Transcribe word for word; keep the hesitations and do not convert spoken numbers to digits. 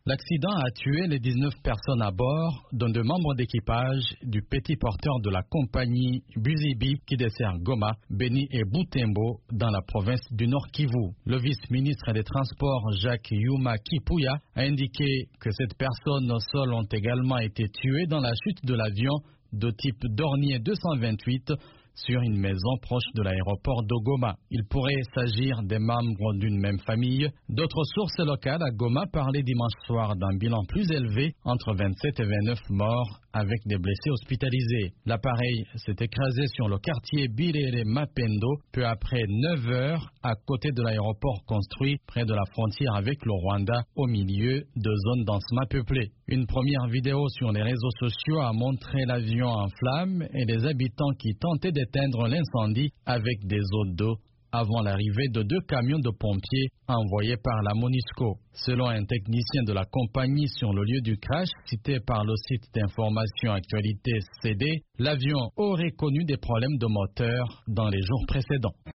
L'accident a tué les dix-neuf personnes à bord, dont deux membres d'équipage du petit porteur de la compagnie Buzibi qui dessert Goma, Beni et Butembo dans la province du Nord Kivu. Le vice-ministre des Transports Jacques Yuma Kipuya a indiqué que sept personnes au sol ont également été tuées dans la chute de l'avion de type Dornier deux cent vingt-huit sur une maison proche de l'aéroport de Goma. Il pourrait s'agir des membres d'une même famille. D'autres sources locales à Goma parlaient dimanche soir d'un bilan plus élevé, entre vingt-sept et vingt-neuf morts, avec des blessés hospitalisés. L'appareil s'est écrasé sur le quartier Birere Mapendo peu après neuf heures à côté de l'aéroport construit près de la frontière avec le Rwanda au milieu de zones densément peuplées. Une première vidéo sur les réseaux sociaux a montré l'avion en flammes et les habitants qui tentaient d'éteindre l'incendie avec des eaux d'eau avant l'arrivée de deux camions de pompiers envoyés par la MONUSCO. Selon un technicien de la compagnie sur le lieu du crash, cité par le site d'information Actualité C D, l'avion aurait connu des problèmes de moteur dans les jours précédents.